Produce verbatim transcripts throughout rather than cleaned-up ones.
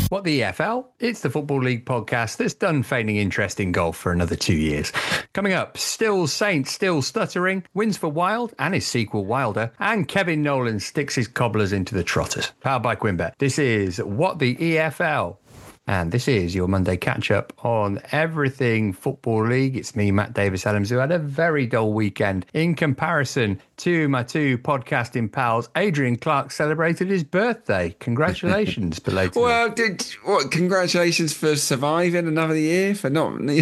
What the E F L? It's the Football League podcast that's done feigning interest in golf for another two years. Coming up, still Saints, still stuttering, wins for Wild and his sequel Wilder, and Kevin Nolan sticks his cobblers into the trotters. Powered by QuimBet. This is What the E F L. And this is your Monday catch-up on everything Football League. It's me, Matt Davis-Adams, who had a very dull weekend in comparison to my two podcasting pals. Adrian Clark celebrated his birthday. Congratulations, belatedly. Well, did what? Congratulations for surviving another year, for not being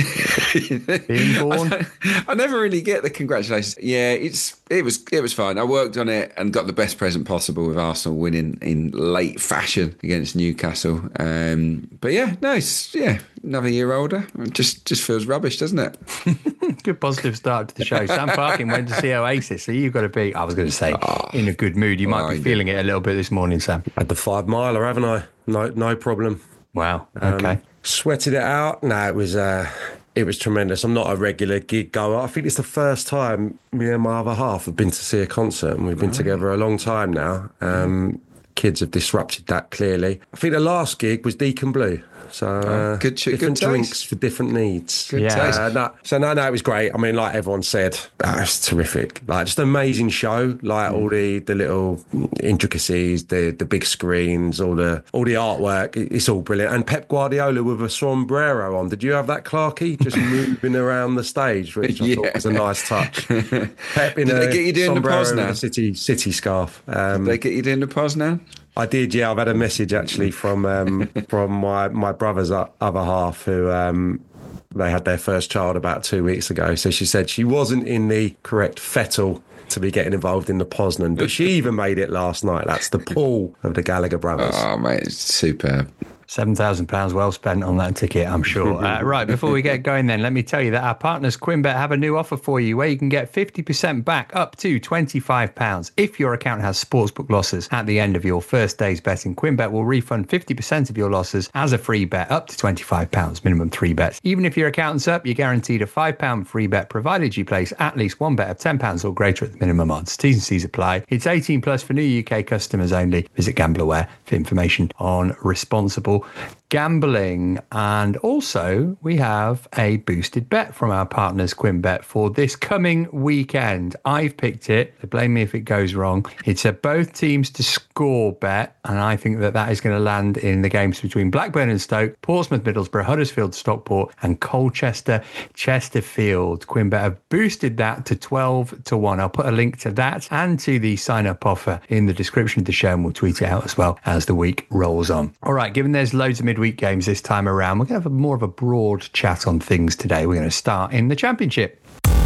born. I, I never really get the congratulations. Yeah, it's it was it was fine. I worked on it and got the best present possible with Arsenal winning in late fashion against Newcastle. Um, but yeah, no, it's, yeah, another year older. It just just feels rubbish, doesn't it? Good positive start to the show. Sam Parkin went to see Oasis, so you've got to be, I was going to say, oh, in a good mood. You might oh, be feeling it a little bit this morning, Sam. Had the five miler, haven't I? No, no problem. Wow. Okay. Um, sweated it out. No, it was uh, it was tremendous. I'm not a regular gig goer. I think it's the first time me and my other half have been to see a concert, and we've been right. together a long time now. Um, kids have disrupted that clearly. I think the last gig was Deacon Blue. So uh, oh, good, different good drinks for different needs. Good yeah. Uh, no, so no, no, it was great. I mean, like everyone said, oh, it's terrific. Like just an amazing show. Like mm. all the, the little intricacies, the the big screens, all the all the artwork. It's all brilliant. And Pep Guardiola with a sombrero on. Did you have that, Clarky? Just moving around the stage, which I yeah. thought was a nice touch. Pep in Did a they get you doing the pause now? A city city scarf. Um, Did they get you doing the pause now? I did, yeah. I've had a message actually from um, from my, my brother's other half who um, they had their first child about two weeks ago. So she said she wasn't in the correct fettle to be getting involved in the Poznan, but she even made it last night. That's the pool of the Gallagher brothers. Oh, mate, it's superb. seven thousand pounds well spent on that ticket, I'm sure. Uh, right, before we get going then, let me tell you that our partners QuimBet have a new offer for you where you can get fifty percent back up to twenty-five pounds if your account has sportsbook losses at the end of your first day's betting. QuimBet will refund fifty percent of your losses as a free bet up to twenty-five pounds, minimum three bets. Even if your account's up, you're guaranteed a five pounds free bet provided you place at least one bet of ten pounds or greater at the minimum odds. T's and C's apply. It's eighteen plus for new U K customers only. Visit GamblerWare for information on responsible gambling. And also we have a boosted bet from our partners QuimBet for this coming weekend. I've picked it. So blame me if it goes wrong. It's a both teams to score bet, and I think that that is going to land in the games between Blackburn and Stoke, Portsmouth, Middlesbrough, Huddersfield, Stockport, and Colchester, Chesterfield. QuimBet have boosted that to twelve to one. I'll put a link to that and to the sign up offer in the description of the show, and we'll tweet it out as well as the week rolls on. All right, given there's loads of midweek games this time around, we're going to have a more of a broad chat on things today. We're going to start in the Championship.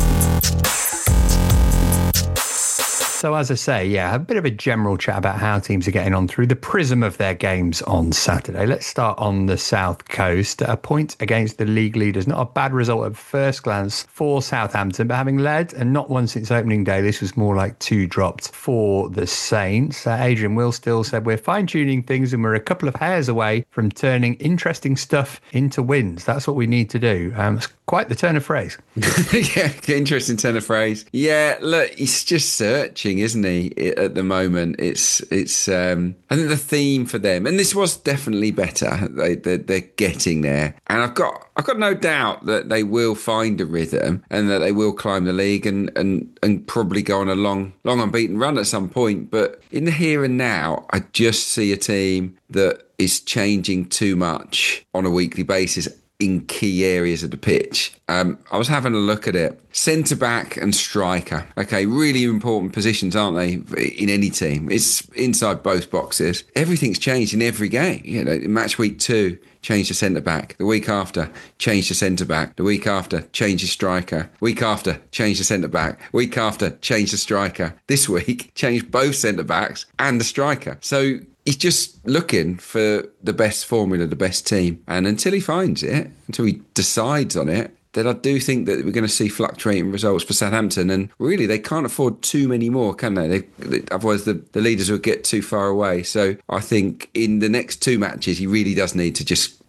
So as I say, yeah, a bit of a general chat about how teams are getting on through the prism of their games on Saturday. Let's start on the South Coast. A point against the league leaders. Not a bad result at first glance for Southampton, but having led and not won since opening day, this was more like two dropped for the Saints. Uh, Adrian Will still said, we're fine-tuning things and we're a couple of hairs away from turning interesting stuff into wins. That's what we need to do. Um, it's quite the turn of phrase. Yeah, interesting turn of phrase. Yeah, look, he's just searching, isn't he, at the moment? It's, it's. Um, I think the theme for them, and this was definitely better, they, they're, they're getting there. And I've got I've got no doubt that they will find a rhythm and that they will climb the league and, and, and probably go on a long, long unbeaten run at some point. But in the here and now, I just see a team that is changing too much on a weekly basis in key areas of the pitch. Um, I was having a look at it. Centre back and striker. Okay, really important positions, aren't they, in any team? It's inside both boxes. Everything's changed in every game. You know, in match week two, change the centre back. The week after, change the centre back. The week after, change the striker. Week after, change the centre back. Week after, change the striker. This week, change both centre backs and the striker. So he's just looking for the best formula, the best team. And until he finds it, until he decides on it, then I do think that we're going to see fluctuating results for Southampton. And really, they can't afford too many more, can they? they, they otherwise, the, the leaders will get too far away. So I think in the next two matches, he really does need to just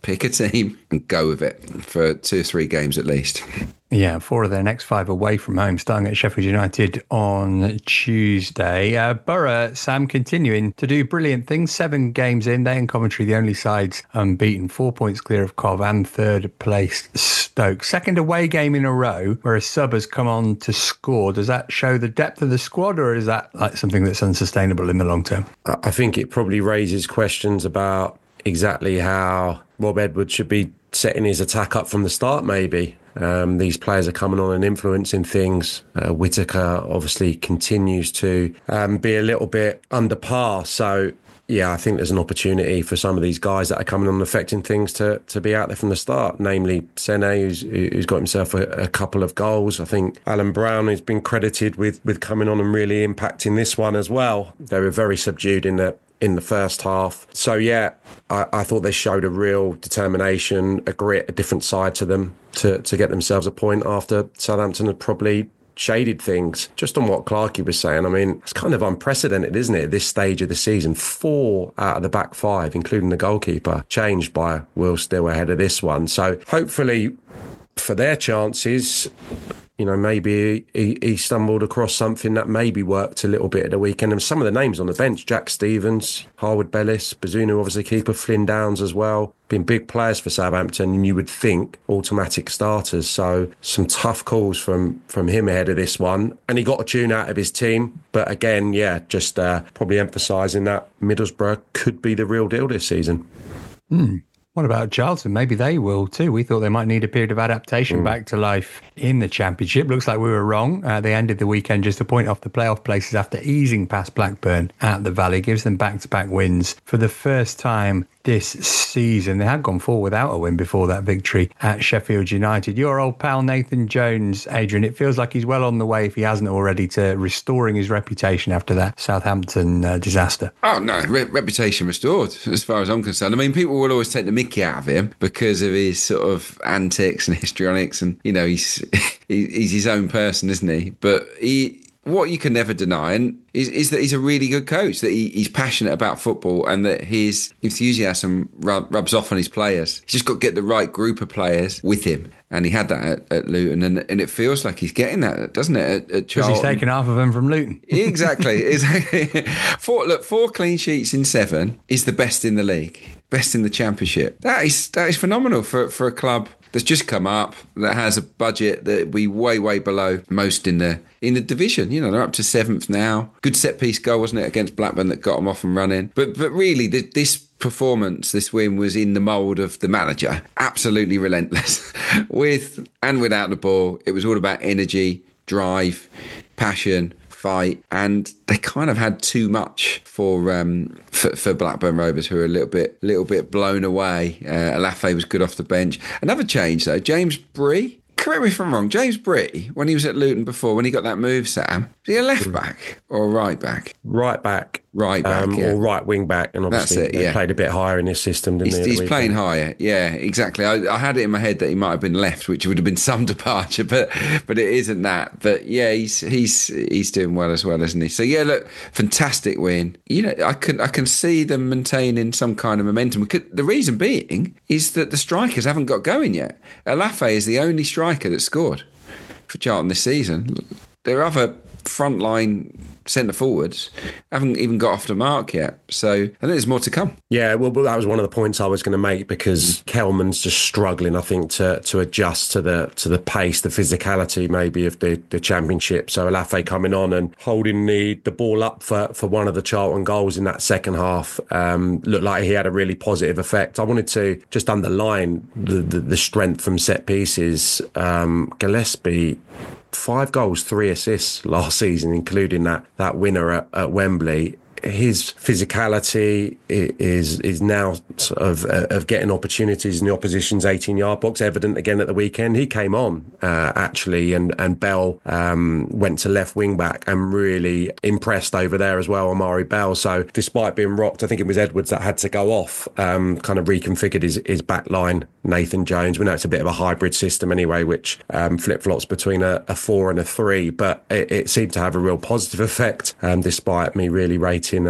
pick a team and go with it for two or three games at least. Yeah, four of their next five away from home, starting at Sheffield United on Tuesday. Uh, Borough, Sam, continuing to do brilliant things. Seven games in, they and Coventry, the only sides unbeaten. Four points clear of Cov and third place Stoke. Second away game in a row where a sub has come on to score. Does that show the depth of the squad, or is that like something that's unsustainable in the long term? I think it probably raises questions about exactly how Rob Edwards should be setting his attack up from the start, maybe. Um, these players are coming on and influencing things. Uh, Whittaker obviously continues to um, be a little bit under par. So, yeah, I think there's an opportunity for some of these guys that are coming on and affecting things to to be out there from the start, namely Sene, who's, who's got himself a, a couple of goals. I think Alan Brown has been credited with, with coming on and really impacting this one as well. They were very subdued in the in the first half. So, yeah, I, I thought they showed a real determination, a grit, a different side to them to, to get themselves a point after Southampton had probably shaded things. Just on what Clarkey was saying, I mean, it's kind of unprecedented, isn't it, at this stage of the season? Four out of the back five, including the goalkeeper, changed by Will Still ahead of this one. So hopefully for their chances, you know, maybe he, he stumbled across something that maybe worked a little bit at the weekend. And some of the names on the bench, Jack Stevens, Harwood Bellis, Bazunu, obviously keeper, Flynn Downs as well, been big players for Southampton, and you would think automatic starters. So some tough calls from, from him ahead of this one. And he got a tune out of his team. But again, yeah, just uh, probably emphasising that Middlesbrough could be the real deal this season. Hmm. What about Charlton? Maybe they will too. We thought they might need a period of adaptation mm. back to life in the Championship. Looks like we were wrong. Uh, they ended the weekend just a point off the playoff places after easing past Blackburn at the Valley. Gives them back-to-back wins for the first time this season. They had gone forward without a win before that victory at Sheffield United. Your old pal Nathan Jones, Adrian, it feels like he's well on the way, if he hasn't already, to restoring his reputation after that Southampton uh, disaster. Oh, no, re- reputation restored, as far as I'm concerned. I mean, people will always take the mickey out of him because of his sort of antics and histrionics, and, you know, he's he's his own person, isn't he? But he... What you can never deny and is, is that he's a really good coach, that he, he's passionate about football and that his enthusiasm rub, rubs off on his players. He's just got to get the right group of players with him. And he had that at, at Luton, and, and it feels like he's getting that, doesn't it, at, at Charlton? Because he's taken half of them from Luton. Exactly. exactly. Four, look, four clean sheets in seven is the best in the league, best in the Championship. That is that is phenomenal for, for a club that's just come up, that has a budget that we way, way below most in the in the division. You know, they're up to seventh now. Good set-piece goal, wasn't it, against Blackburn that got them off and running. But but really, the, this performance, this win, was in the mould of the manager. Absolutely relentless. With and without the ball, it was all about energy, drive, passion, fight, and they kind of had too much for um, for, for Blackburn Rovers, who are a little bit little bit blown away. Uh, Alafe was good off the bench. Another change though, James Bree. Correct me if I'm wrong. James Bree, when he was at Luton before, when he got that move, Sam, was he a left back or a right back? Right back. Right back, um, yeah. Or right wing back. And obviously That's it, they yeah. played a bit higher in his system, didn't he's, he? He's playing higher, yeah, exactly. I, I had it in my head that he might have been left, which would have been some departure, but but it isn't that. But yeah, he's he's he's doing well as well, isn't he? So yeah, look, fantastic win. You know, I can I can see them maintaining some kind of momentum. The reason being is that the strikers haven't got going yet. Alafe is the only striker that scored for Charlton this season. There are other frontline centre forwards haven't even got off the mark yet, so I think there's more to come. Yeah, well, that was one of the points I was going to make, because Kelman's just struggling, I think, to to adjust to the to the pace, the physicality maybe of the, the Championship. So Alafe coming on and holding the the ball up for, for one of the Charlton goals in that second half um, looked like he had a really positive effect. I wanted to just underline the the, the strength from set pieces. Um, Gillespie, five goals, three assists last season, including that that winner at, at Wembley. His physicality is is now sort of of getting opportunities in the opposition's eighteen-yard box evident again at the weekend. He came on uh, actually, and and Bell um, went to left wing back and really impressed over there as well, Amari Bell. So despite being rocked, I think it was Edwards that had to go off. Um, kind of reconfigured his his back line. Nathan Jones. We know it's a bit of a hybrid system anyway, which um, flip flops between a, a four and a three, but it, it seemed to have a real positive effect. Um, despite me really rating Um,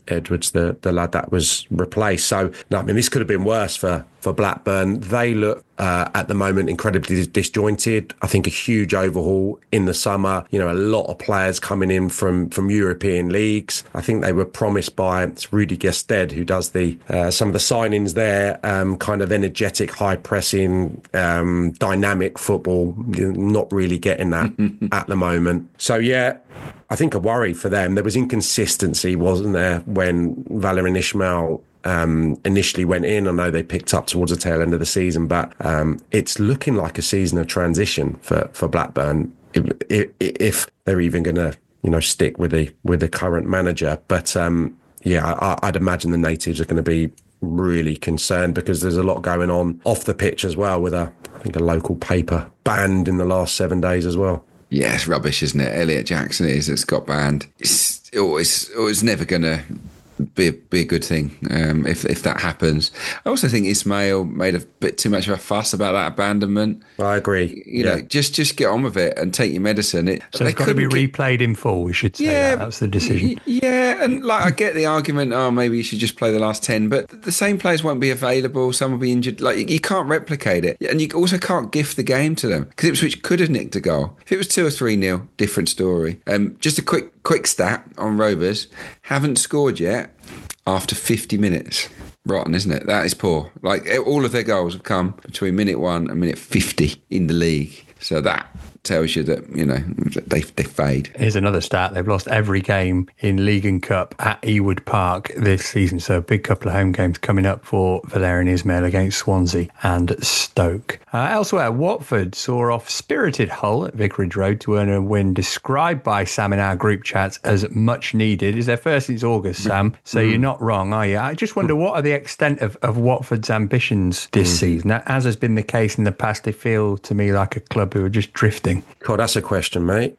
Edwards, the, the lad that was replaced. So, no, I mean, this could have been worse for, for Blackburn. They look uh, at the moment incredibly disjointed. I think a huge overhaul in the summer. You know, a lot of players coming in from, from European leagues. I think they were promised by it's Rudy Gested, who does the uh, some of the signings there, um, kind of energetic, high pressing, um, dynamic football. You're not really getting that at the moment. So, yeah, I think a worry for them. There was inconsistency, wasn't there, when Valérien Ismaël um, initially went in. I know they picked up towards the tail end of the season, but um, it's looking like a season of transition for, for Blackburn if, if, if they're even going to, you know, stick with the with the current manager. But um, yeah, I, I'd imagine the natives are going to be really concerned because there's a lot going on off the pitch as well, with a I think a local paper banned in the last seven days as well. Yeah, it's rubbish, isn't it? Elliot Jackson is, it's got banned. It's always, it's never going to be a, be a good thing um, if if that happens. I also think Ismaël made a bit too much of a fuss about that abandonment. I agree. You yeah. know, just just get on with it and take your medicine. It, so it's got to be replayed in full, we should say. Yeah, that. That's the decision. Yeah, and like I get the argument, oh, maybe you should just play the last ten, but the same players won't be available. Some will be injured. Like, you can't replicate it. And you also can't gift the game to them, because Ipswich could have nicked a goal. If it was two or three nil, different story. Um, just a quick quick stat on Rovers. Haven't scored yet after fifty minutes. Rotten, isn't it? That is poor. Like, all of their goals have come between minute one and minute fifty in the league. So that tells you that, you know, they they fade. Here's another stat. They've lost every game in League and Cup at Ewood Park this season. So a big couple of home games coming up for Valérien Ismaël against Swansea and Stoke. Uh, elsewhere, Watford saw off spirited Hull at Vicarage Road to earn a win described by Sam in our group chats as much needed. It's their first since August, Sam. So mm. you're not wrong, are you? I just wonder, what are the extent of, of Watford's ambitions this mm. season? As has been the case in the past, they feel to me like a club who are just drifting. God, that's a question, mate.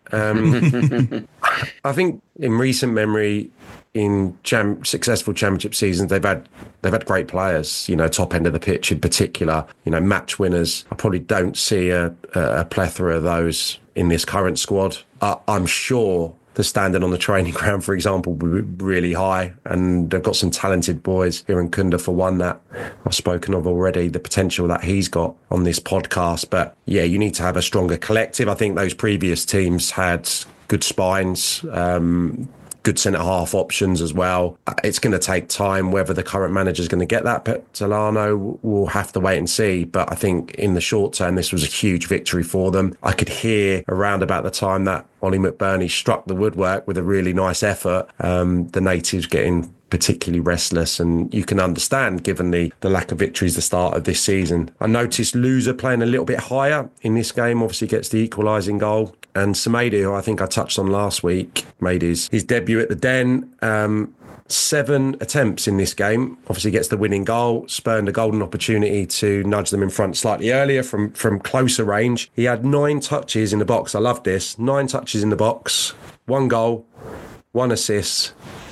Um, I think in recent memory, in cham- successful championship seasons, they've had they've had great players. You know, top end of the pitch in particular. You know, match winners. I probably don't see a, a plethora of those in this current squad. Uh, I'm sure the standard on the training ground, for example, will be really high, and they've got some talented boys here in Kunda, for one, that I've spoken of already, the potential that he's got on this podcast. But yeah, you need to have a stronger collective. I think those previous teams had good spines, um, good centre-half options as well. It's going to take time. Whether the current manager is going to get that, Petalano, we'll have to wait and see. But I think in the short term, this was a huge victory for them. I could hear around about the time that Ollie McBurney struck the woodwork with a really nice effort, um, the natives getting particularly restless, and you can understand given the, the lack of victories the start of this season. I noticed Loser playing a little bit higher in this game, obviously gets the equalising goal. And Semedo, who I think I touched on last week, made his, his debut at the Den. Um, seven attempts in this game, obviously gets the winning goal, spurned a golden opportunity to nudge them in front slightly earlier from, from closer range. He had nine touches in the box. I love this. Nine touches in the box, one goal, one assist,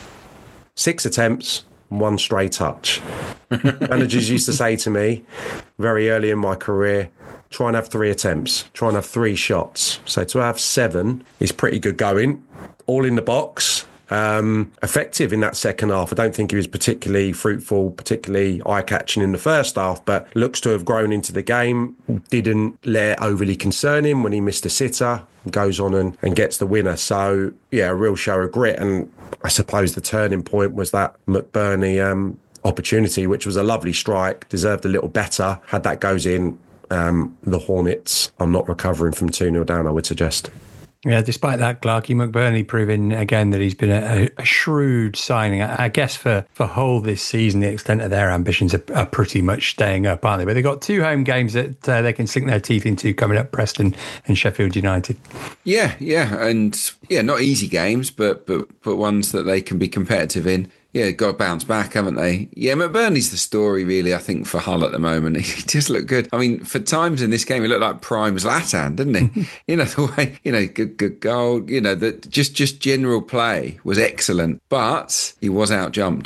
six attempts, one stray touch. Managers used to say to me very early in my career, try and have three attempts, try and have three shots. So to have seven is pretty good going, all in the box. Um, effective in that second half. I don't think he was particularly fruitful, particularly eye-catching in the first half, but looks to have grown into the game. Didn't let it overly concern him when he missed a sitter, goes on and, and gets the winner. So, yeah, a real show of grit. And I suppose the turning point was that McBurney um, opportunity, which was a lovely strike, deserved a little better. Had that goes in, um, the Hornets are not recovering from two nil down, I would suggest. Yeah, despite that, Clarkie, McBurney proving again that he's been a, a shrewd signing. I, I guess for, for Hull this season, the extent of their ambitions are, are pretty much staying up, aren't they? But they've got two home games that uh, they can sink their teeth into coming up, Preston and Sheffield United. Yeah, yeah, and yeah, not easy games, but but but ones that they can be competitive in. Yeah, got to bounce back, haven't they? Yeah, McBurney's the story, really, I think, for Hull at the moment. He just looked good. I mean, for times in this game, he looked like prime Zlatan, didn't he? You know, the way, you know, good, good goal, you know, that just, just general play was excellent, but he was out-jumped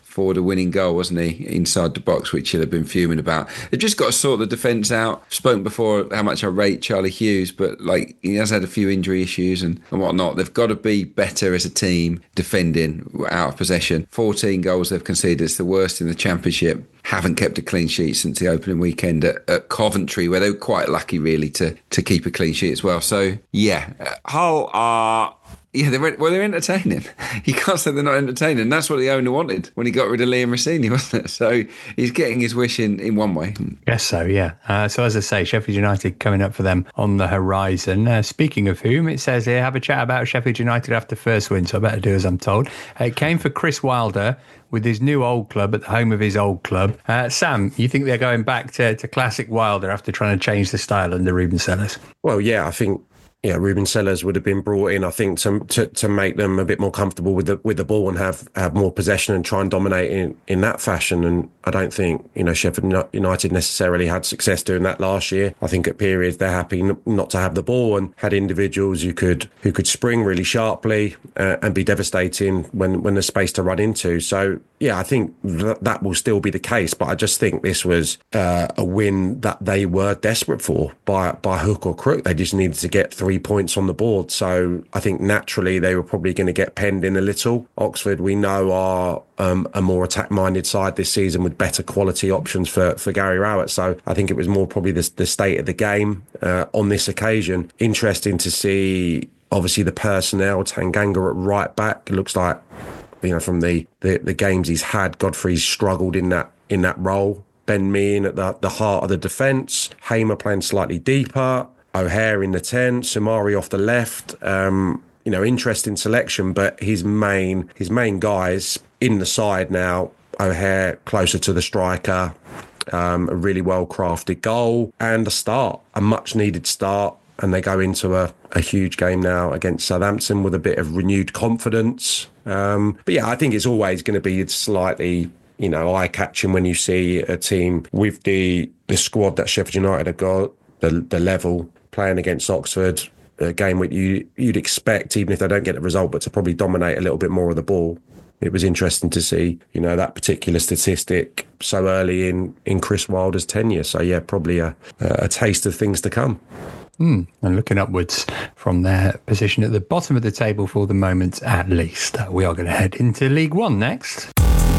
for the winning goal, wasn't he, inside the box, which he'll have been fuming about. They've just got to sort the defence out. I've spoken before how much I rate Charlie Hughes, but like he has had a few injury issues and, and whatnot. They've got to be better as a team defending out of possession. fourteen goals they've conceded. It's the worst in the Championship. Haven't kept a clean sheet since the opening weekend at, at Coventry, where they were quite lucky, really, to to keep a clean sheet as well. So, yeah, Hull are... Yeah, they're, well, they're entertaining. You can't say they're not entertaining. That's what the owner wanted when he got rid of Liam Rossini, wasn't it? So he's getting his wish in, in one way. Guess so, yeah. Uh, so as I say, Sheffield United coming up for them on the horizon. Uh, speaking of whom, it says here, have a chat about Sheffield United after first win, so I better do as I'm told. Uh, it came for Chris Wilder with his new old club at the home of his old club. Uh, Sam, you think they're going back to, to classic Wilder after trying to change the style under Ruben Sellers? Well, yeah, I think yeah, Ruben Sellers would have been brought in, I think, to, to to make them a bit more comfortable with the with the ball and have, have more possession and try and dominate in, in that fashion. And I don't think, you know, Sheffield United necessarily had success doing that last year. I think at periods they're happy n- not to have the ball and had individuals who could who could spring really sharply uh, and be devastating when, when there's space to run into. So, yeah, I think th- that will still be the case. But I just think this was uh, a win that they were desperate for by, by hook or crook. They just needed to get three points on the board. So I think naturally they were probably going to get penned in a little. Oxford, we know, are um, a more attack-minded side this season with better quality options for, for Gary Rowett. So I think it was more probably the, the state of the game uh, on this occasion. Interesting to see, obviously, the personnel. Tanganga at right back. It looks like, you know, from the, the, the games he's had, Godfrey's struggled in that in that role. Ben Meehan at the, the heart of the defence. Hamer playing slightly deeper. O'Hare in the ten, Samari off the left. Um, you know, interesting selection, but his main his main guys in the side now. O'Hare closer to the striker, um, a really well crafted goal and a start, a much needed start. And they go into a, a huge game now against Southampton with a bit of renewed confidence. Um, but yeah, I think it's always going to be slightly, you know, eye catching when you see a team with the the squad that Sheffield United have got, the the level. Playing against Oxford, a game which you, you'd expect, even if they don't get the result, but to probably dominate a little bit more of the ball. It was interesting to see, you know, that particular statistic so early in, in Chris Wilder's tenure. So, yeah, probably a, a taste of things to come. Mm, and looking upwards from their position at the bottom of the table for the moment, at least. Uh, we are going to head into League One next.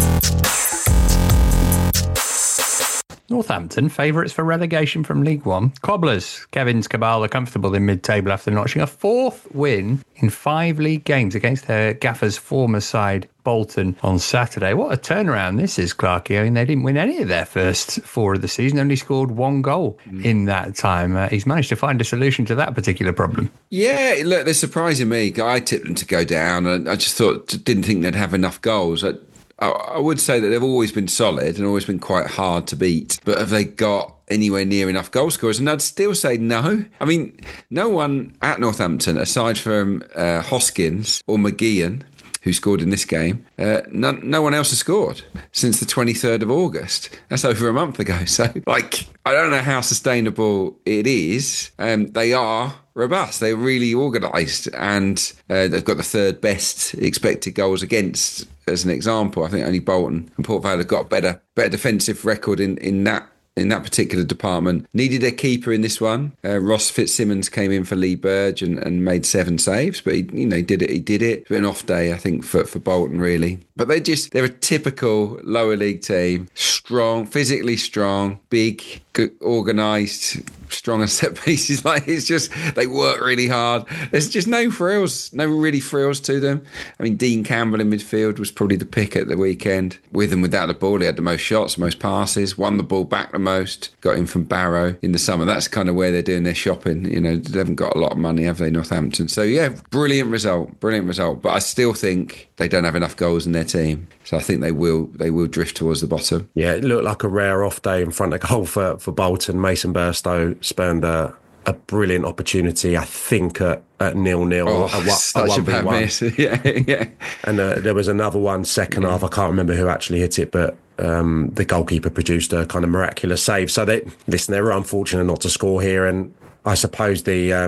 Northampton, favourites for relegation from League One. Cobblers, Kevin's Cabal are comfortable in mid-table after notching a fourth win in five league games against their gaffer's former side, Bolton, on Saturday. What a turnaround this is, Clarkie. I mean, they didn't win any of their first four of the season, only scored one goal mm. in that time. Uh, he's managed to find a solution to that particular problem. Yeah, look, they're surprising me. I tipped them to go down, and I just thought, didn't think they'd have enough goals. I, I would say that they've always been solid and always been quite hard to beat. But have they got anywhere near enough goal scorers? And I'd still say no. I mean, no one at Northampton, aside from uh, Hoskins or McGeehan, who scored in this game, uh, no, no one else has scored since the twenty-third of August. That's over a month ago. So, like, I don't know how sustainable it is. Um, they are robust. They're really organised, and uh, they've got the third best expected goals against, as an example. I think only Bolton and Port Vale have got a better, better defensive record in, in that in that particular department. Needed a keeper in this one. Uh, Ross Fitzsimmons came in for Lee Burge and, and made seven saves, but he, you know, he did it. He did it. It's been an off day, I think, for, for Bolton, really. But they just, they're a typical lower league team. Strong, physically strong, big, good, organised, strong on set pieces. Like, it's just, they work really hard. There's just no frills, no really frills to them. I mean, Dean Campbell in midfield was probably the pick at the weekend. With and without the ball, he had the most shots, most passes, won the ball back the most, got him from Barrow in the summer. That's kind of where they're doing their shopping. You know, they haven't got a lot of money, have they, Northampton? So, yeah, brilliant result, brilliant result. But I still think they don't have enough goals in their team. So I think they will they will drift towards the bottom. Yeah, it looked like a rare off day in front of goal for, for Bolton. Mason Burstow spurned a, a brilliant opportunity, I think, at, at nil-nil. Oh, at, such a, a bad miss. yeah, yeah. And uh, there was another one, second half. I can't remember who actually hit it, but um, the goalkeeper produced a kind of miraculous save. So, they listen, they were unfortunate not to score here. And I suppose the... Um,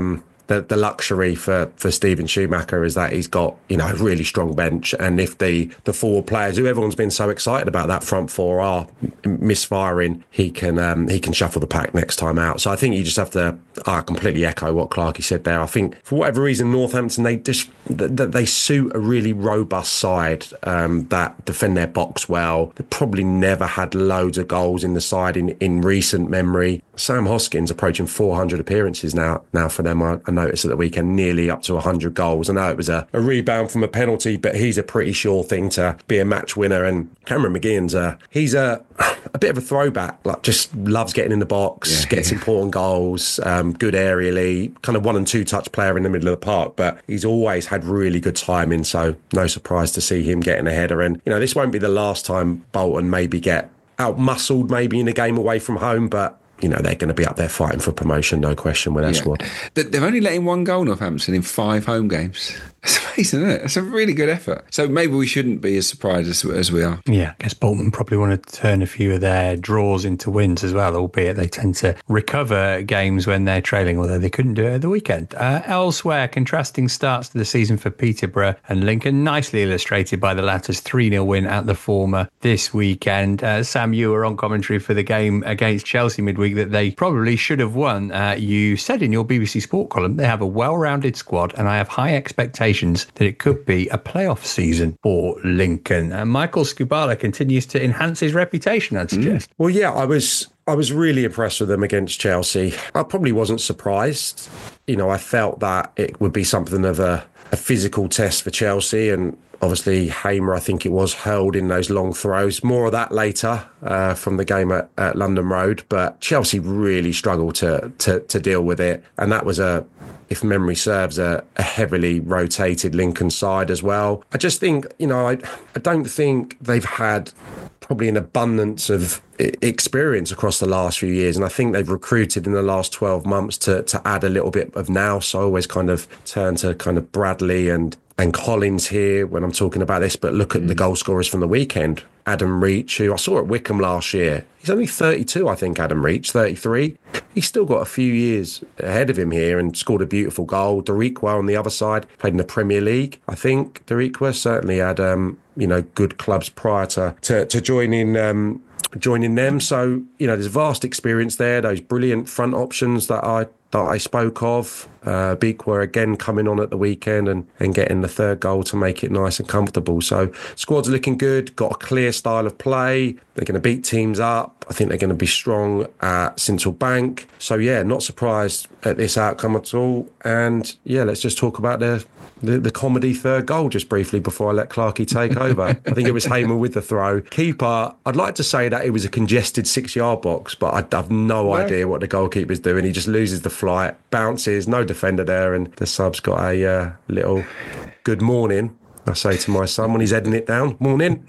the, the luxury for, for Steven Schumacher is that he's got, you know, a really strong bench. And if the, the forward players, who everyone's been so excited about that front four, are misfiring, he can um, he can shuffle the pack next time out. So I think you just have to, I completely echo what Clarkey said there. I think for whatever reason, Northampton, they just they, they suit a really robust side um, that defend their box well. They probably never had loads of goals in the side in, in recent memory. Sam Hoskins approaching four hundred appearances now now for them. I, I noticed at the weekend, nearly up to one hundred goals. I know it was a, a rebound from a penalty, but he's a pretty sure thing to be a match winner. And Cameron McGeehan's a, he's a, a bit of a throwback, like just loves getting in the box, yeah, gets yeah. important goals, um, good aerially, kind of one and two touch player in the middle of the park, but he's always had really good timing. So no surprise to see him getting a header. And, you know, this won't be the last time Bolton maybe get out-muscled maybe in a game away from home, but you know, they're going to be up there fighting for promotion, no question, with their yeah. squad. They've only let in one goal, Northampton, in five home games. That's amazing, isn't it? That's a really good effort. So maybe we shouldn't be as surprised as, as we are. Yeah, I guess Bolton probably want to turn a few of their draws into wins as well, albeit they tend to recover games when they're trailing, although they couldn't do it at the weekend. Uh, elsewhere, contrasting starts to the season for Peterborough and Lincoln, nicely illustrated by the latter's three nil win at the former this weekend. Uh, Sam, you were on commentary for the game against Chelsea midweek that they probably should have won. Uh, you said in your B B C Sport column they have a well-rounded squad and I have high expectations that it could be a playoff season for Lincoln. And Michael Skubala continues to enhance his reputation, I'd suggest. Mm. Well, yeah, I was I was really impressed with them against Chelsea. I probably wasn't surprised. You know, I felt that it would be something of a, a physical test for Chelsea, and obviously Hamer, I think it was, hurled in those long throws. More of that later uh, from the game at, at London Road, but Chelsea really struggled to, to to deal with it, and that was a, if memory serves, a, a heavily rotated Lincoln side as well. I just think, you know, I I don't think they've had probably an abundance of experience across the last few years, and I think they've recruited in the last twelve months to to add a little bit of now. So I always kind of turn to kind of Bradley and and Collins here when I'm talking about this, but look at mm. the goal scorers from the weekend. Adam Reach, who I saw at Wickham last year, he's only thirty-two, I think, Adam Reach, thirty-three. He's still got a few years ahead of him here and scored a beautiful goal. Dariqua on the other side, played in the Premier League. I think Dariqua certainly had, um, you know, good clubs prior to, to, to joining um, joining them. So, you know, there's vast experience there, those brilliant front options that I that I spoke of. Uh, Beakware again coming on at the weekend and, and getting the third goal to make it nice and comfortable. So squad's looking good, got a clear style of play. They're going to beat teams up. I think they're going to be strong at Central Bank. So yeah, not surprised at this outcome at all. And yeah, let's just talk about the The, the comedy third goal just briefly before I let Clarkey take over. I think it was Hamer with the throw. Keeper, I'd like to say that it was a congested six-yard box, but I have no, no idea what the goalkeeper's doing. He just loses the flight, bounces, no defender there, and the sub's got a uh, little good morning, I say to my son when he's heading it down, morning.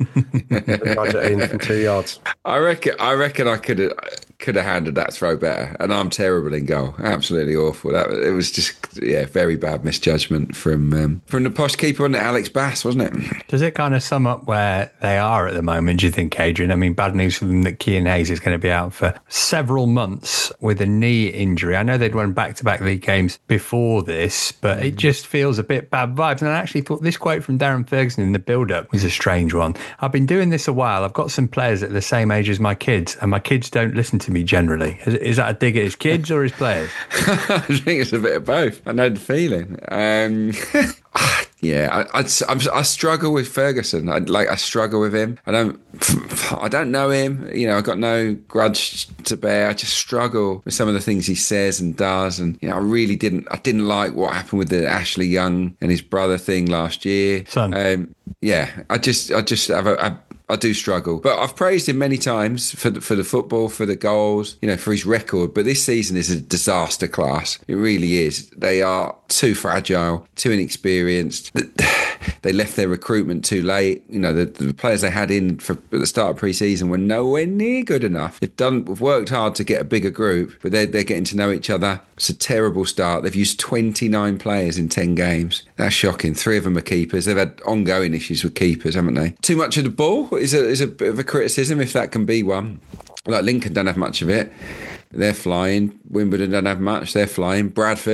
Nudge it in from two yards. I reckon. I reckon I could have could have handled that throw better, and I'm terrible in goal. Absolutely awful. That it was just yeah, very bad misjudgment from um, from the posh keeper, wasn't it? Alex Bass, wasn't it? Does it kind of sum up where they are at the moment? Do you think, Adrian? I mean, bad news for them that Kean Hayes is going to be out for several months with a knee injury. I know they'd won back-to-back league games before this, but it just feels a bit bad vibes. And I actually thought this quote from Darren Ferguson in the build-up was a strange one. I've been doing this a while. I've got some players at the same age as my kids, and my kids don't listen to me generally. Is, is that a dig at his kids or his players? I think it's a bit of both. I know the feeling. Um, yeah, I, I, I struggle with Ferguson. I, like I struggle with him. I don't. I don't know him. You know, I've got no grudge to bear. I just struggle with some of the things he says and does. And you know, I really didn't. I didn't like what happened with the Ashley Young and his brother thing last year. Son. Um, yeah, I just, I just have a. a I do struggle, but I've praised him many times for the, for the football, for the goals, you know, for his record. But this season is a disaster class. It really is. They are too fragile, too inexperienced. They left their recruitment too late. You know, the, the players they had in for, at the start of pre-season were nowhere near good enough. They've done, we've worked hard to get a bigger group, but they're, they're getting to know each other. It's a terrible start. They've used twenty-nine players in ten games. That's shocking. Three of them are keepers. They've had ongoing issues with keepers, haven't they? Too much of the ball is a, is a bit of a criticism, if that can be one. Like Lincoln don't have much of it. They're flying. Wimbledon don't have much. They're flying. Bradford,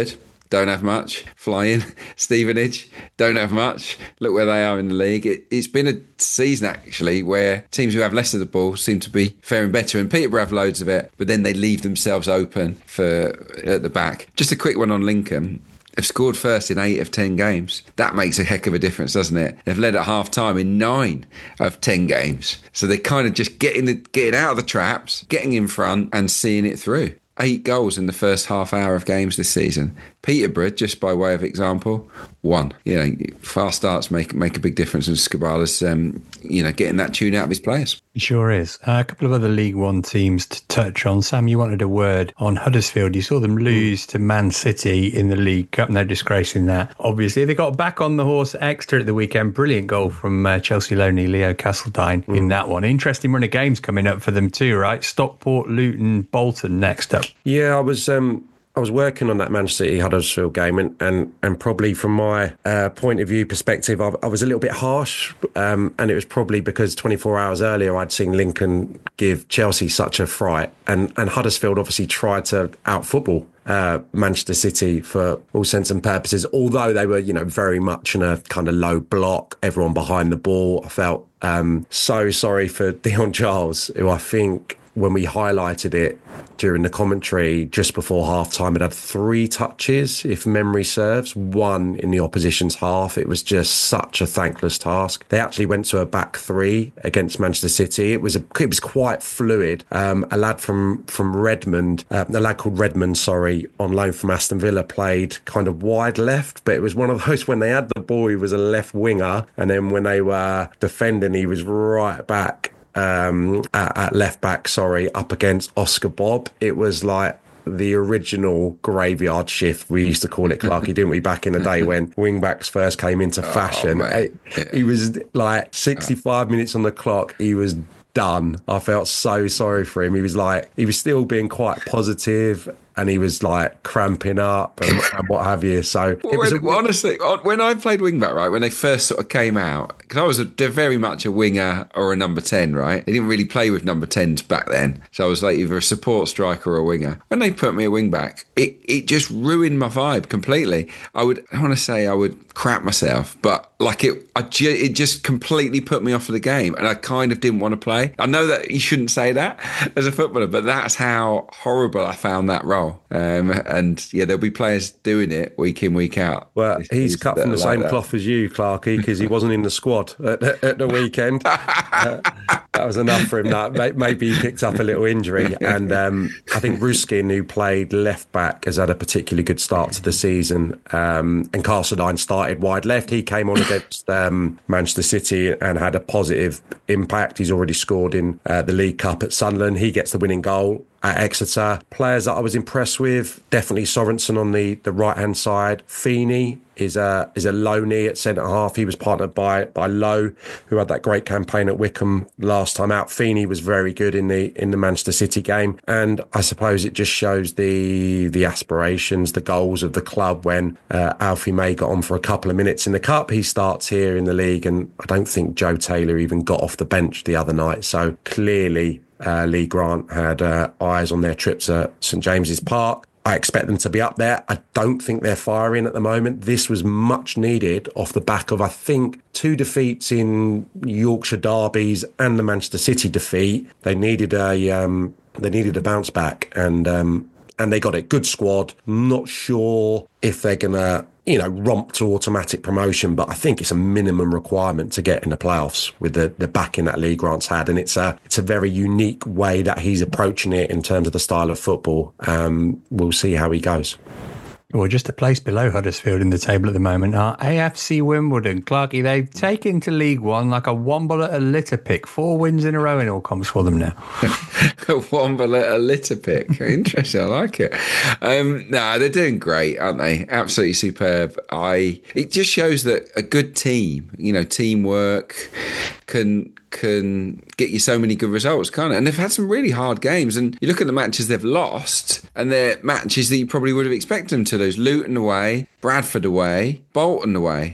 don't have much. Flying, Stevenage, don't have much. Look where they are in the league. It, it's been a season, actually, where teams who have less of the ball seem to be faring better. And Peterborough have loads of it, but then they leave themselves open for at the back. Just a quick one on Lincoln. They've scored first in eight of ten games. That makes a heck of a difference, doesn't it? They've led at half time in nine of ten games. So they're kind of just getting the, getting out of the traps, getting in front and seeing it through. Eight goals in the first half hour of games this season. Peterborough, just by way of example, one. You know, fast starts make make a big difference, and Skubala's, um, you know, getting that tune out of his players. He sure is. Uh, a couple of other League One teams to touch on. Sam, you wanted a word on Huddersfield. You saw them lose to Man City in the League Cup. No disgrace in that. Obviously, they got back on the horse extra at the weekend. Brilliant goal from uh, Chelsea loanee Leo Castledine mm. in that one. Interesting run of games coming up for them too, right? Stockport, Luton, Bolton next up. Yeah, I was... Um... I was working on that Manchester City Huddersfield game, and and, and probably from my uh, point of view perspective, I, I was a little bit harsh, um, and it was probably because twenty-four hours earlier I'd seen Lincoln give Chelsea such a fright, and and Huddersfield obviously tried to out football uh, Manchester City for all sense and purposes. Although they were, you know, very much in a kind of low block, everyone behind the ball. I felt um, so sorry for Dion Charles, who I think, when we highlighted it during the commentary just before half-time, it had three touches, if memory serves, one in the opposition's half. It was just such a thankless task. They actually went to a back three against Manchester City. It was a, it was quite fluid. Um, a lad from, from Redmond, uh, a lad called Redmond, sorry, on loan from Aston Villa, played kind of wide left, but it was one of those when they had the ball, he was a left winger, and then when they were defending, he was right back. Um, at, at left back, sorry, up against Oscar Bob. It was like the original graveyard shift, we used to call it, Clarky, didn't we, back in the day when wing backs first came into fashion. Oh, he was like sixty-five minutes on the clock, he was done. I felt so sorry for him. He was like, he was still being quite positive, and he was like cramping up and, and what have you. So well, it was when, a, honestly, when I played wingback, right, when they first sort of came out, because I was a, they're very much a winger or a number ten, right? They didn't really play with number tens back then, so I was like either a support striker or a winger. When they put me a wingback, it it just ruined my vibe completely. I would, I want to say, I would crap myself, but like it, I ju- it just completely put me off of the game, and I kind of didn't want to play. I know that you shouldn't say that as a footballer, but that's how horrible I found that role. Um, and yeah, there'll be players doing it week in, week out. Well, he's cut from the like same that. cloth as you, Clarky, because he wasn't in the squad at, at the weekend. uh, that was enough for him. That maybe he picked up a little injury, and um, I think Ruskin, who played left back, has had a particularly good start to the season. Um, and Castledine started wide left. He came on against um, Manchester City and had a positive impact. He's already scored in uh, the League Cup at Sunderland. He gets the winning goal at Exeter. Players that I was impressed with, definitely Sorensen on the, the right-hand side. Feeney is a is a loanee at centre-half. He was partnered by by Lowe, who had that great campaign at Wickham last time out. Feeney was very good in the in the Manchester City game. And I suppose it just shows the the aspirations, the goals of the club when uh, Alfie May got on for a couple of minutes in the Cup. He starts here in the league, and I don't think Joe Taylor even got off the bench the other night. So clearly Uh, Lee Grant had uh, eyes on their trips at St James's Park. I expect them to be up there. I don't think they're firing at the moment. This was much needed off the back of, I think, two defeats in Yorkshire derbies and the Manchester City defeat. They needed a um, they needed a bounce back, and um, and they got it. Good squad. Not sure if they're gonna, you know, romp to automatic promotion, but I think it's a minimum requirement to get in the playoffs with the, the backing that Lee Grant's had. And it's a it's a very unique way that he's approaching it in terms of the style of football. Um, we'll see how he goes. Well, just a place below Huddersfield in the table at the moment are A F C Wimbledon. Clarky, they've taken to League One like a womble at a litter pick. Four wins in a row in all comps for them now. A womble at a litter pick. Interesting. I like it. Um, no, nah, they're doing great, aren't they? Absolutely superb. I. It just shows that a good team, you know, teamwork can can get you so many good results, can't it? And they've had some really hard games. And you look at the matches they've lost, and they're matches that you probably would have expected them to lose. Luton away, Bradford away, Bolton away.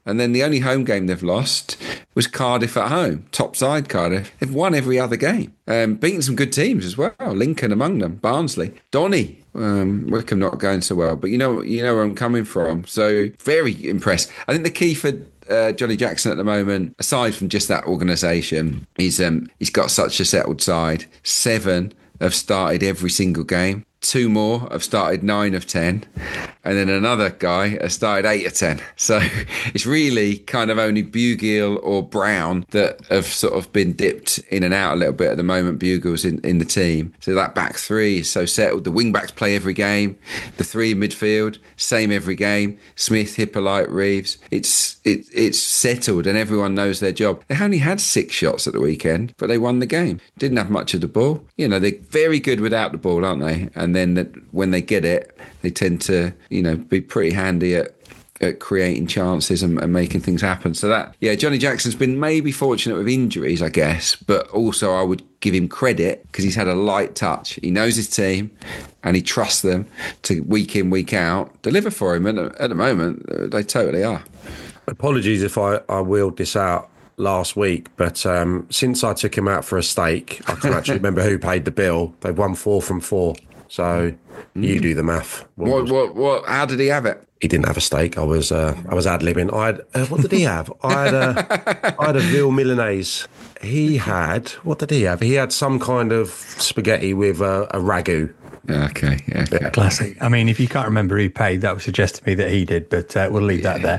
And then the only home game they've lost was Cardiff at home, top side Cardiff. They've won every other game, um, beaten some good teams as well. Lincoln among them, Barnsley, Donny. Um, Wickham not going so well, but you know, you know where I'm coming from. So very impressed. I think the key for uh, Johnny Jackson at the moment, aside from just that organisation, is um, he's got such a settled side. Seven have started every single game. Two more have started nine of ten, and then another guy has started eight of ten. So it's really kind of only Bugiel or Brown that have sort of been dipped in and out a little bit at the moment. Bugel's in, in the team. So that back three is so settled. The wing backs play every game. The three in midfield, same every game. Smith, Hippolyte, Reeves. It's it, it's settled and everyone knows their job. They only had six shots at the weekend, but they won the game. Didn't have much of the ball. You know, they're very good without the ball, aren't they? And And then that when they get it, they tend to, you know, be pretty handy at, at creating chances and, and making things happen. So that, yeah, Johnny Jackson's been maybe fortunate with injuries, I guess, but also I would give him credit because he's had a light touch. He knows his team and he trusts them to week in, week out, deliver for him. And at the moment, they totally are. Apologies if I, I wheeled this out last week, but um, since I took him out for a steak, I can't actually remember who paid the bill. They've won four from four. So you do the math. What, what, what, what, how did he have it? He didn't have a steak. I was, uh, I was ad-libbing. I had, uh, what did he have? I had a, I had a veal Milanese. He had, what did he have? He had some kind of spaghetti with a, a ragu. Okay, yeah, okay. Classic. I mean, if you can't remember who paid, that would suggest to me that he did, but uh, we'll leave that there.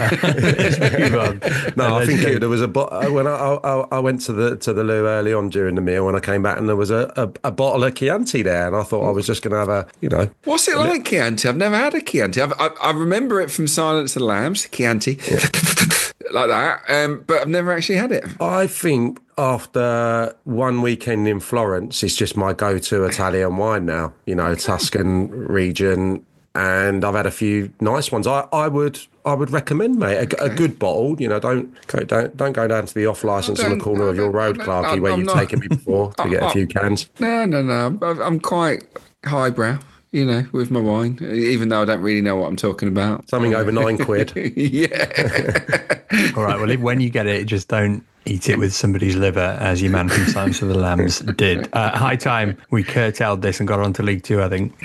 Let's move on. No, I think it, there was a bo- when I, I I went to the to the loo early on during the meal when I came back and there was a, a, a bottle of Chianti there, and I thought I was just going to have a, you know. What's it like, Chianti? I've never had a Chianti. I've, I, I remember it from Silence of the Lambs, Chianti, yeah. like that, um, but I've never actually had it. I think after one weekend in Florence, it's just my go-to Italian wine now, you know, Tuscan region. And I've had a few nice ones. I, I would I would recommend, mate, a, okay. a good bottle. You know, don't go, don't don't go down to the off license on the corner no, of your road, Clarky, no, where I'm you've not, taken me before to get a few cans. No, no, no. I'm quite highbrow, you know, with my wine, even though I don't really know what I'm talking about. Something over nine quid. Yeah. All right. Well, if, when you get it, just don't eat it with somebody's liver, as your man from Silence of the Lambs did. Uh, high time we curtailed this and got on to League Two, I think.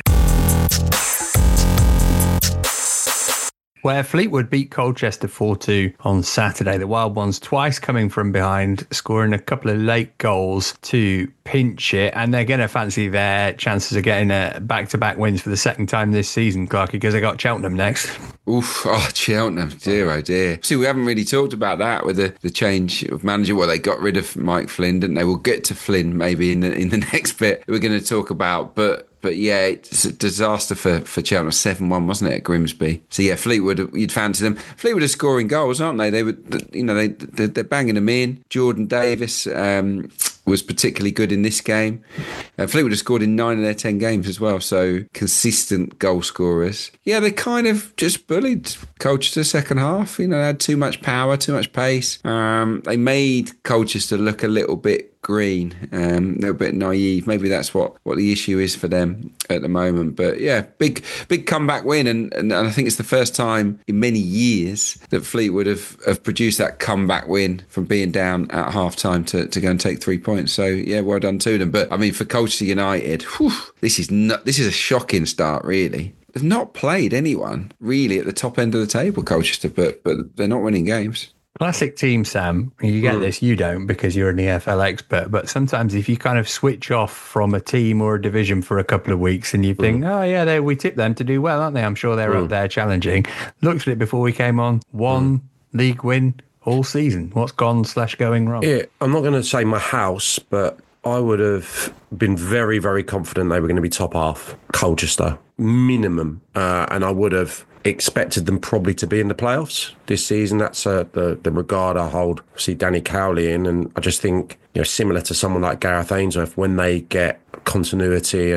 Where Fleetwood beat Colchester four two on Saturday. The Wild Ones twice coming from behind, scoring a couple of late goals to pinch it, and they're going to fancy their chances of getting a back-to-back wins for the second time this season, Clarky, because they got Cheltenham next. Oof, oh, Cheltenham, dear, oh dear. See, we haven't really talked about that with the, the change of manager. Well, they got rid of Mike Flynn, didn't they? We'll get to Flynn maybe in the, in the next bit we're going to talk about, but But yeah, it's a disaster for, for Cheltenham. seven one, wasn't it, at Grimsby? So yeah, Fleetwood, you'd fancy them. Fleetwood are scoring goals, aren't they? They were, you know, they, they're banging them in. Jordan Davis um, was particularly good in this game. Uh, Fleetwood have scored in nine of their ten games as well, so consistent goal scorers. Yeah, they kind of just bullied Colchester second half. You know, they had too much power, too much pace. Um, they made Colchester look a little bit green, um, a little bit naive. Maybe that's what, what the issue is for them at the moment. But yeah, big big comeback win, and, and, and I think it's the first time in many years that Fleetwood have, have produced that comeback win from being down at half time to, to go and take three points. So yeah, well done to them. But I mean, for Colchester United, whew, this is not, this is a shocking start, really. They've not played anyone really at the top end of the table, Colchester, but but they're not winning games. Classic team, Sam. You get mm. this, you don't, because you're an E F L expert. But sometimes if you kind of switch off from a team or a division for a couple of weeks and you think, mm. oh, yeah, they, we tipped them to do well, aren't they? I'm sure they're mm. up there challenging. Looked at it before we came on. One mm. league win all season. What's gone slash going wrong? Yeah, I'm not going to say my house, but I would have been very, very confident they were going to be top half, Colchester, minimum. Uh, and I would have expected them probably to be in the playoffs this season. That's uh, the the regard I hold, see Danny Cowley in, and I just think, you know, similar to someone like Gareth Ainsworth, when they get continuity and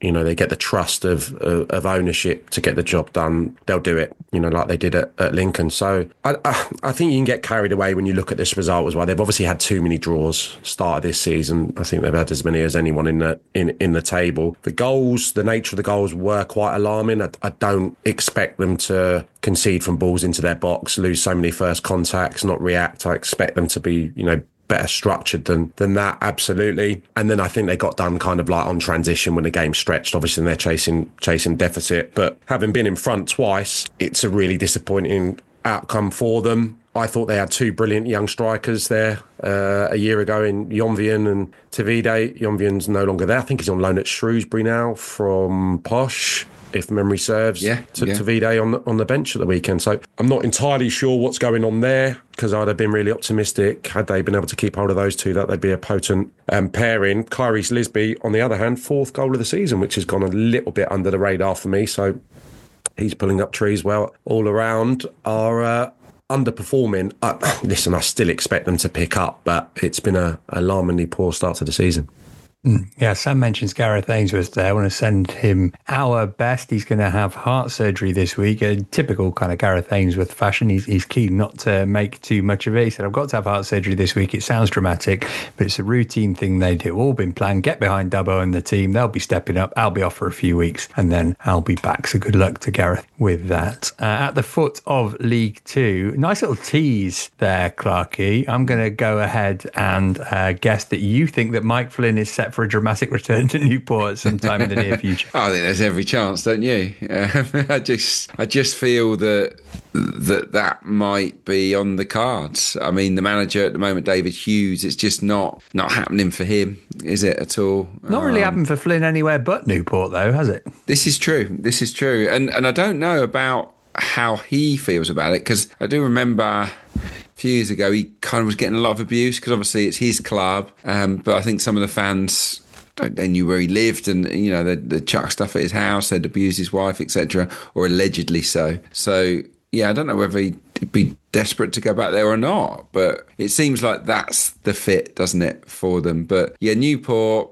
you know, they get the trust of of, of ownership to get the job done, they'll do it, you know, like they did at, at Lincoln. So I, I I think you can get carried away when you look at this result as well. They've obviously had too many draws started this season. I think they've had as many as anyone in the in, in the table. The goals, the nature of the goals were quite alarming. I, I don't expect them to concede from balls into their box, lose so many first contacts, not react. I expect them to be, you know, better structured than than that, absolutely. And then I think they got done kind of like on transition when the game stretched. Obviously, they're chasing chasing deficit, but having been in front twice, it's a really disappointing outcome for them. I thought they had two brilliant young strikers there uh, a year ago in Jonvian and Tavide. Jonvian's no longer there. I think he's on loan at Shrewsbury now from Posh, if memory serves, yeah, to, yeah. to Vide on the, on the bench at the weekend. So I'm not entirely sure what's going on there, because I'd have been really optimistic had they been able to keep hold of those two, that they'd be a potent um, pairing. Kyrese Lisby, on the other hand, fourth goal of the season, which has gone a little bit under the radar for me. So he's pulling up trees well all around. Are uh, underperforming. Uh, listen, I still expect them to pick up, but it's been a alarmingly poor start to the season. Mm. Yeah, Sam mentions Gareth Ainsworth there. I want to send him our best. He's going to have heart surgery this week. A typical kind of Gareth Ainsworth fashion. He's, he's keen not to make too much of it. He said, I've got to have heart surgery this week. It sounds dramatic, but it's a routine thing they do. All been planned. Get behind Dubbo and the team. They'll be stepping up. I'll be off for a few weeks and then I'll be back. So good luck to Gareth with that. Uh, at the foot of League Two, nice little tease there, Clarkey. I'm going to go ahead and uh, guess that you think that Mike Flynn is set for a dramatic return to Newport sometime in the near future. I think there's every chance, don't you? Um, I just, I just feel that that that might be on the cards. I mean, the manager at the moment, David Hughes, it's just not not happening for him, is it at all? Not really um, happened for Flynn anywhere but Newport, though, has it? This is true. This is true, and and I don't know about how he feels about it, because I do remember a few years ago he kind of was getting a lot of abuse, because obviously it's his club, um, but I think some of the fans, they knew where he lived, and you know they'd, they'd chuck stuff at his house, they'd abuse his wife, et cetera, or allegedly so. So yeah, I don't know whether he'd be desperate to go back there or not, but it seems like that's the fit, doesn't it, for them? But yeah, Newport,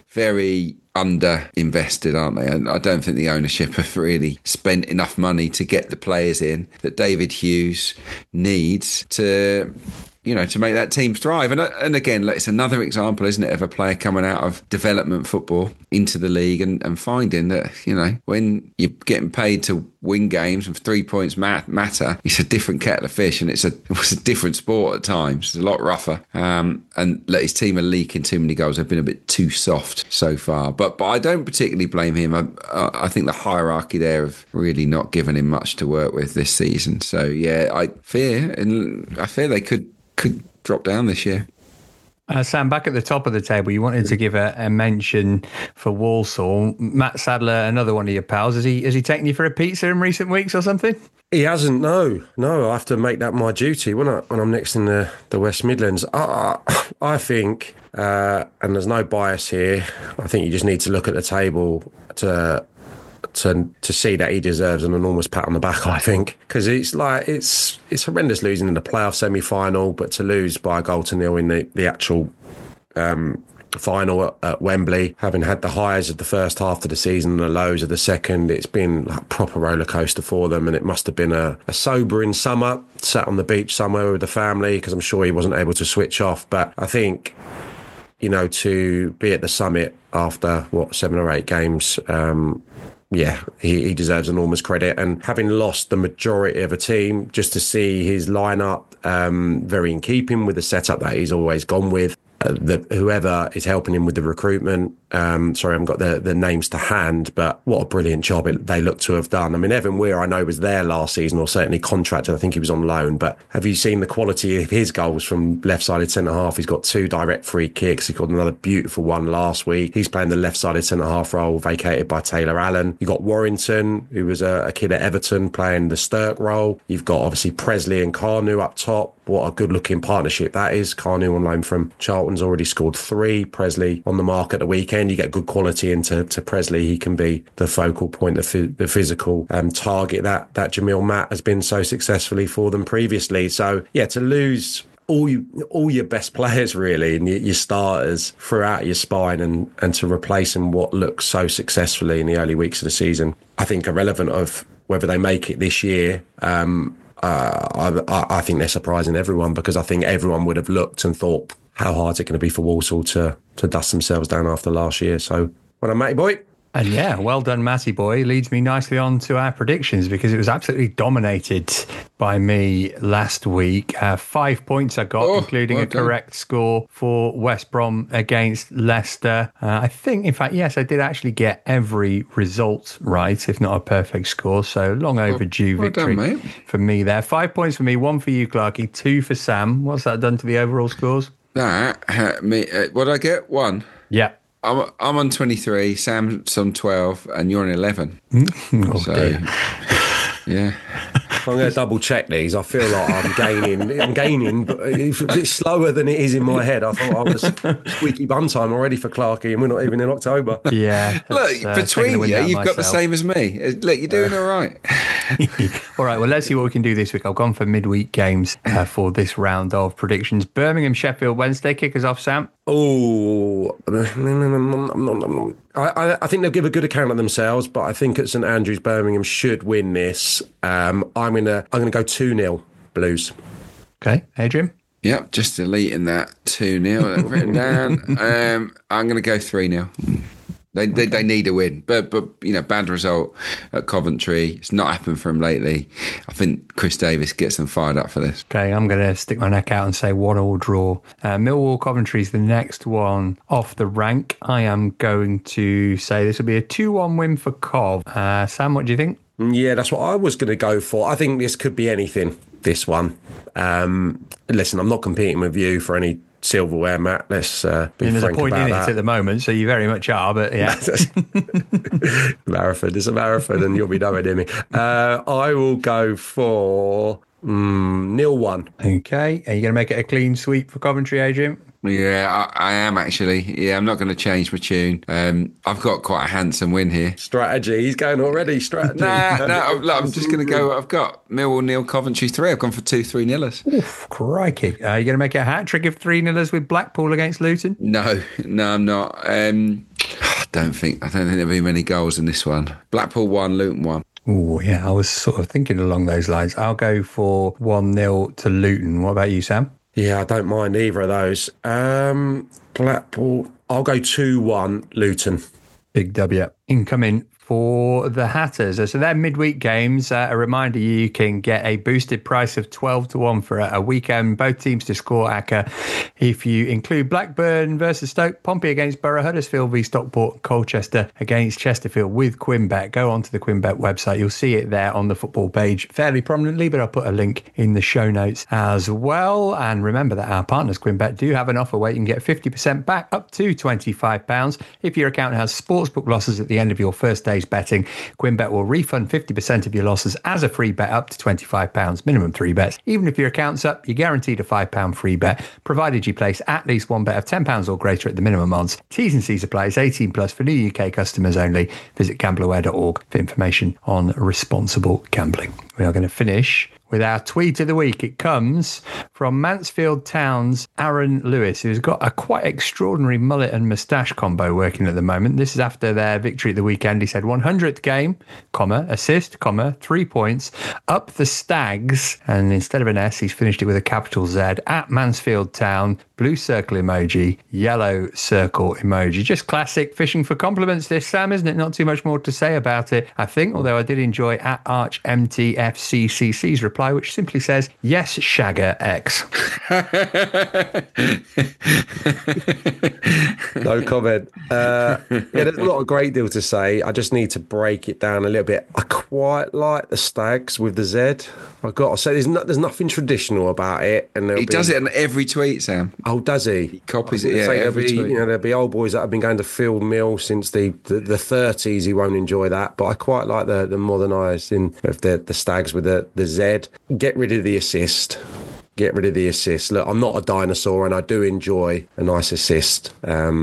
very under invested, aren't they? And I don't think the ownership have really spent enough money to get the players in that David Hughes needs to, you know, to make that team thrive. And and again, it's another example, isn't it, of a player coming out of development football into the league and, and finding that, you know, when you're getting paid to win games and three points mat- matter, it's a different kettle of fish, and it's a it's a different sport at times. It's a lot rougher. Um, and let his team are leaking too many goals. They've been a bit too soft so far. But but I don't particularly blame him. I, I, I think the hierarchy there have really not given him much to work with this season. So yeah, I fear and I fear they could. could drop down this year. Uh, Sam, back at the top of the table, you wanted to give a, a mention for Walsall. Matt Sadler, another one of your pals, has he has he taken you for a pizza in recent weeks or something? He hasn't, no. No, I have to make that my duty when, I, when I'm next in the, the West Midlands. I, I think, uh, and there's no bias here, I think you just need to look at the table to... to to see that he deserves an enormous pat on the back, I think, because it's like it's it's horrendous losing in the playoff semi-final, but to lose by a goal to nil in the the actual um, final at, at Wembley, having had the highs of the first half of the season and the lows of the second, it's been like a proper roller coaster for them, and it must have been a, a sobering summer, sat on the beach somewhere with the family, because I'm sure he wasn't able to switch off. But I think, you know, to be at the summit after what seven or eight games. Um, Yeah, he, he deserves enormous credit. And having lost the majority of a team, just to see his lineup um, very in keeping with the setup that he's always gone with. Uh, the, whoever is helping him with the recruitment, um, sorry, I haven't got the, the names to hand, but what a brilliant job it, they look to have done. I mean, Evan Weir, I know, was there last season, or certainly contracted. I think he was on loan, but have you seen the quality of his goals from left-sided centre-half? He's got two direct free kicks. He got another beautiful one last week. He's playing the left-sided centre-half role, vacated by Taylor Allen. You've got Warrington, who was a, a kid at Everton, playing the Stirk role. You've got, obviously, Presley and Carnu up top. What a good-looking partnership that is. Carnu on loan from Charlton's already scored three. Presley on the mark at the weekend. You get good quality into to Presley. He can be the focal point, the, the physical um, target that, that Jamil Matt has been so successfully for them previously. So, yeah, to lose all you, all your best players really, and your, your starters throughout your spine, and, and to replace them what looks so successfully in the early weeks of the season, I think irrelevant of whether they make it this year. Um, uh, I, I think they're surprising everyone, because I think everyone would have looked and thought, how hard is it going to be for Walsall to to dust themselves down after last year? So, well done, Matty boy. And yeah, well done, Matty boy. Leads me nicely on to our predictions, because it was absolutely dominated by me last week. Uh, five points I got, oh, including well a done. correct score for West Brom against Leicester. Uh, I think, in fact, yes, I did actually get every result right, if not a perfect score. So long overdue well, well victory done, for me there. Five points for me, one for you, Clarky, two for Sam. What's that done to the overall scores? That, uh, me, uh, what did I get? One? Yeah. I'm I'm on twenty-three, Sam's on twelve, and you're on eleven. Oh, so, dear. yeah. I'm going to double check these. I feel like I'm gaining. I'm gaining, but it's a bit slower than it is in my head. I thought I was squeaky bum time already for Clarky, and we're not even in October. Yeah. Look, uh, between you, you've got the same as me. Look, you're doing uh, all right. All right, well, let's see what we can do this week. I've gone for midweek games uh, for this round of predictions. Birmingham, Sheffield Wednesday. Kick us off, Sam. Oh, I, I think they'll give a good account of themselves, but I think at St Andrews, Birmingham should win this. Um, I'm gonna I'm gonna go two nil Blues. Okay, Adrian. Yep, just deleting that two nil written down. Um, I'm gonna go three nil. They, they they need a win, but but you know, bad result at Coventry. It's not happened for them lately. I think Chris Davis gets them fired up for this. Okay, I'm going to stick my neck out and say one all draw. Uh, Millwall Coventry is the next one off the rank. I am going to say this will be a two one win for Cov. Uh, Sam, what do you think? Yeah, that's what I was going to go for. I think this could be anything, this one. Um, listen, I'm not competing with you for any silverware, Matt. Let's uh, be I mean, frank there's a point about in that. it at the moment, so you very much are, but yeah. Marathon, it's a marathon, and you'll be nowhere near me. Uh, I will go for mm, nil one. Okay, are you going to make it a clean sweep for Coventry, Adrian? Yeah, I, I am actually. Yeah, I'm not going to change my tune. Um, I've got quite a handsome win here. Strategy. He's going already. Strategy. nah, no, I'm, I'm just going to go what I've got. Millwall nil, Coventry three. I've gone for two three nillers. Oof, crikey. Are you going to make a hat trick of three nillers with Blackpool against Luton? No, no, I'm not. Um, I don't think. I don't think there'll be many goals in this one. Blackpool one, Luton one. Oh, yeah, I was sort of thinking along those lines. I'll go for one nil to Luton. What about you, Sam? Yeah, I don't mind either of those. Um, Blackpool, I'll go two one Luton. Big W. Incoming for the Hatters. So they're midweek games. Uh, a reminder, you can get a boosted price of twelve to one for a, a weekend. Both teams to score, A C C A. If you include Blackburn versus Stoke, Pompey against Borough, Huddersfield v Stockport, Colchester against Chesterfield with Quinbet. Go onto the Quinbet website. You'll see it there on the football page fairly prominently, but I'll put a link in the show notes as well. And remember that our partners, Quinbet, do have an offer where you can get fifty percent back up to twenty-five pounds if your account has sportsbook losses at the end of your first day's betting. Quinbet will refund fifty percent of your losses as a free bet up to twenty-five pounds, minimum three bets. Even if your account's up, you're guaranteed a five pounds free bet, provided you place at least one bet of ten pounds or greater at the minimum odds. T's and C's apply. It's eighteen plus for new U K customers only. Visit gamblerware dot org for information on responsible gambling. We are going to finish with our tweet of the week. It comes from Mansfield Town's Aaron Lewis, who's got a quite extraordinary mullet and moustache combo working at the moment. This is after their victory at the weekend. He said one hundredth game, comma, assist, comma, three points, up the Stags. And instead of an S, he's finished it with a capital Z, at Mansfield Town, blue circle emoji, yellow circle emoji. Just classic fishing for compliments this, Sam, isn't it? Not too much more to say about it, I think, although I did enjoy at Arch M T F C C C's reply, which simply says, yes, Shagger X. No comment. Uh, yeah, there's not a great deal to say. I just need to break it down a little bit. I quite like the Stags with the Z. I've got to say, there's, no, there's nothing traditional about it. And he be, does it in every tweet, Sam. Oh, does he? He copies it, yeah, every there'll be, tweet. You know, there'll be old boys that have been going to Field Mill since the, the, the thirties. He won't enjoy that. But I quite like the, the modernising of the, the Stags with the, the Z. Get rid of the assist. Get rid of the assist. Look, I'm not a dinosaur, and I do enjoy a nice assist. Um,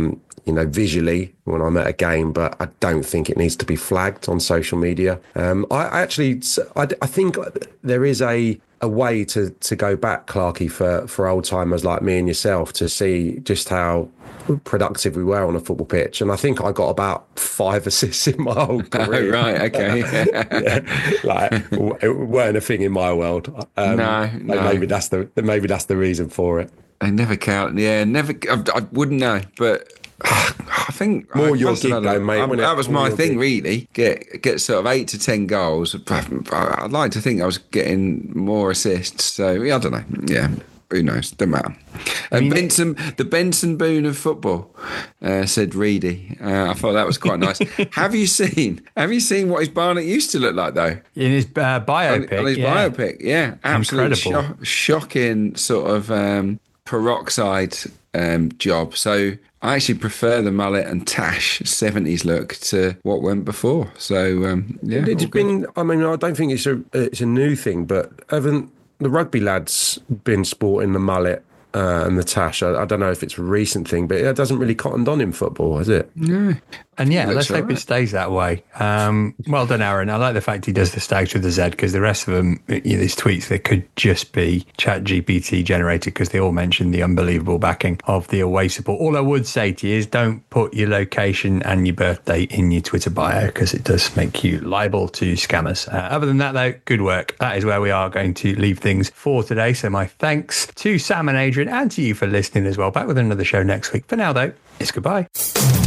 you know, visually when I'm at a game, but I don't think it needs to be flagged on social media. Um, I, I actually, I, I think there is a a way to to go back, Clarky, for for old timers like me and yourself to see just how productive we were on a football pitch. And I think I got about five assists in my whole career. Oh, right, okay. Yeah, like it weren't a thing in my world. Um, no, no. Maybe that's the maybe that's the reason for it. I never count. Yeah, never. I, I wouldn't know, but I think more I your gig, though, mate. I, that was my thing, gig. really. Get get sort of eight to ten goals. I'd like to think I was getting more assists. So yeah, I don't know. Yeah. Who knows? Don't matter. And mean, Benson, the Benson Boone of football, uh, said Reedy. Uh, I thought that was quite nice. Have you seen? Have you seen what his Barnet used to look like though? In his uh, biopic, on, on his yeah. biopic, yeah, absolutely sho- shocking sort of um, peroxide um, job. So I actually prefer the mullet and tash seventies look to what went before. So um, yeah, it's been. I mean, I don't think it's a it's a new thing, but haven't the rugby lads been sporting the mullet uh, and the tash? I, I don't know if it's a recent thing, but it doesn't really cottoned on in football, has it? No. And yeah, let's hope right. it stays that way. Um, well done, Aaron. I like the fact he does the stags with the Z, because the rest of them, you know, these tweets, they could just be Chat G P T generated, because they all mention the unbelievable backing of the away support. All I would say to you is don't put your location and your birthday in your Twitter bio, because it does make you liable to scammers. Uh, other than that, though, good work. That is where we are going to leave things for today. So my thanks to Sam and Adrian, and to you for listening as well. Back with another show next week. For now, though, it's goodbye.